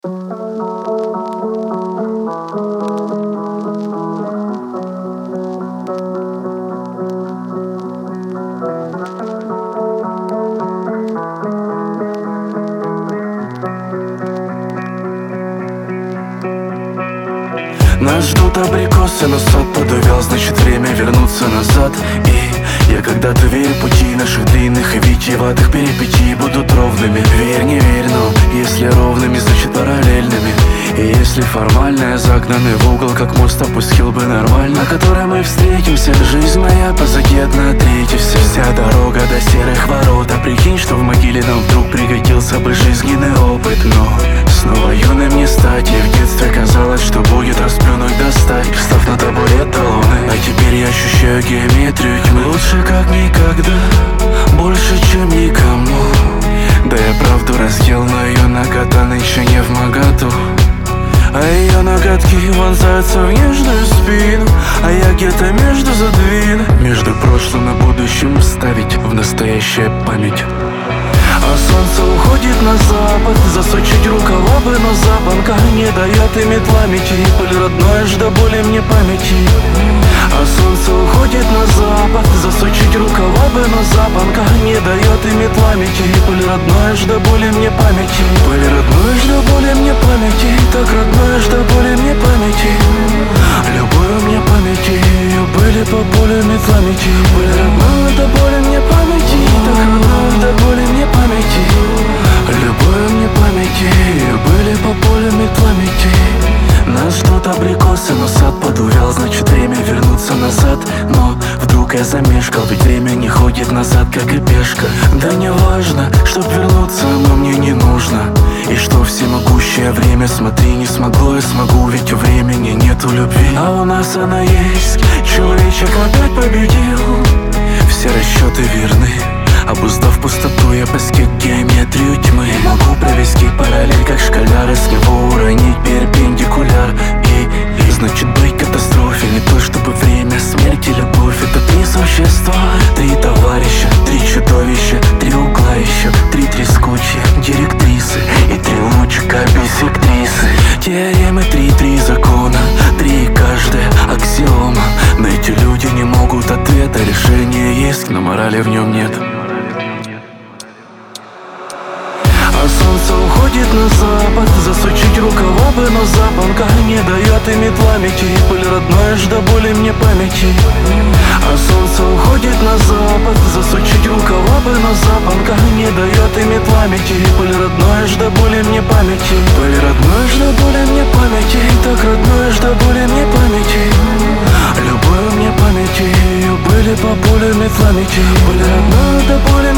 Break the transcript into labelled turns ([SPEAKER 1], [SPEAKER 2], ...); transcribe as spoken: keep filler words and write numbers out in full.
[SPEAKER 1] Нас ждут абрикосы, но сад подувял, значит время вернуться назад. И я когда-то верю, пути наших длинных и витиеватых перипетий будут ровными. Верь, не верь, но если ровными, значит параллельными. И если формально я загнанный в угол, как мост опустил бы нормально, на которой мы встретимся. Жизнь моя позади, одна треть, и вся, вся дорога до серых ворот. А прикинь, что в могиле нам вдруг пригодился бы жизненный опыт. Но снова юным не стать, и в детстве казалось, что будет расплюнуть достать, встав на табурет талоны. А теперь я ощущаю геометрию тьмы. Лучше как никогда, больше чем никому. Да я правду раздел, но ее нагота нынче не вмоготу. А ее ноготки вонзаются в нежную спину, а я где-то между задвину. Между прошлым и будущим вставить в настоящее память. А солнце уходит на запад, засучить рукава бы, но запонка не дает и метла мечи. Пыль родное ж до боли мне памяти. А солнце уходит на запад, засучить рукава бы, но запонка не дает и метла мечи. Пыль родное ж до боли мне памяти. Пыль родное ж до боли мне памяти. Так родное ж до боли мне памяти. Любое мне памяти, ее были по полю метла мечи. Пыль родное до боли мне памяти. Так родное до боли мне памяти. Любое мне памяти, ее были по полю метла мечи. Нас ждут абрикосы, но сад подувял, значит время вернуться назад. Но вдруг я замешкал, ведь время не ходит назад, как и пешка. Да не важно, чтоб вернуться, но мне не нужно. И что всемогущее время, смотри, не смогло, я смогу, ведь у времени нету любви. А у нас она есть, человечек опять победил. Все расчеты верны, обуздав пустоту, я постиг геометрию тьмы. Могу провести параллель, как школяр, и с него уронить перпендикуляр. И, и значит быть катастрофе не то, чтобы время, смерть и любовь. Это три существа, три товарища, три чудовища, три угла еще, три трескучие директрисы и три лучика бисектрисы. Теоремы три, три закона, три каждая аксиома. Но эти люди не могут ответа, решение есть, но морали в нем нет. А солнце уходит на запад, засучить рукава бы, но запонка не дает и метла мечи. Пыль родное ж до боли мне памяти. А солнце уходит на запад, засучить рукава бы, но запонка не дает и метла мечи. Пыль родное ж до боли мне памяти. Пыль родное ж до боли мне памяти. Так родное ж до боли мне памяти. Любое мне памяти, ее были по полю метла мечи. Пыль родное до боли